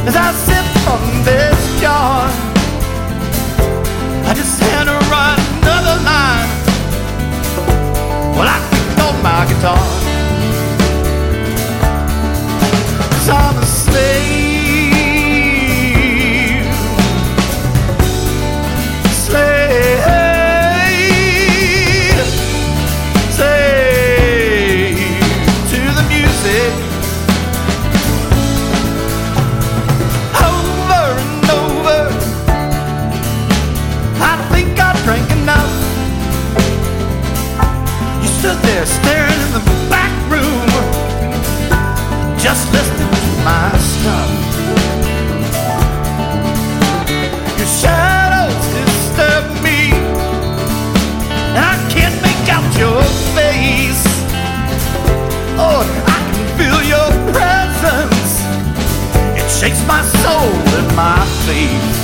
As I sip from this jar, I just had to write another line. Well, I picked on my guitar, 'cause I'm a slave. Stood there staring in the back room, just listening to my stuff. Your shadows disturb me, and I can't make out your face. Oh, I can feel your presence. It shakes my soul and my faith.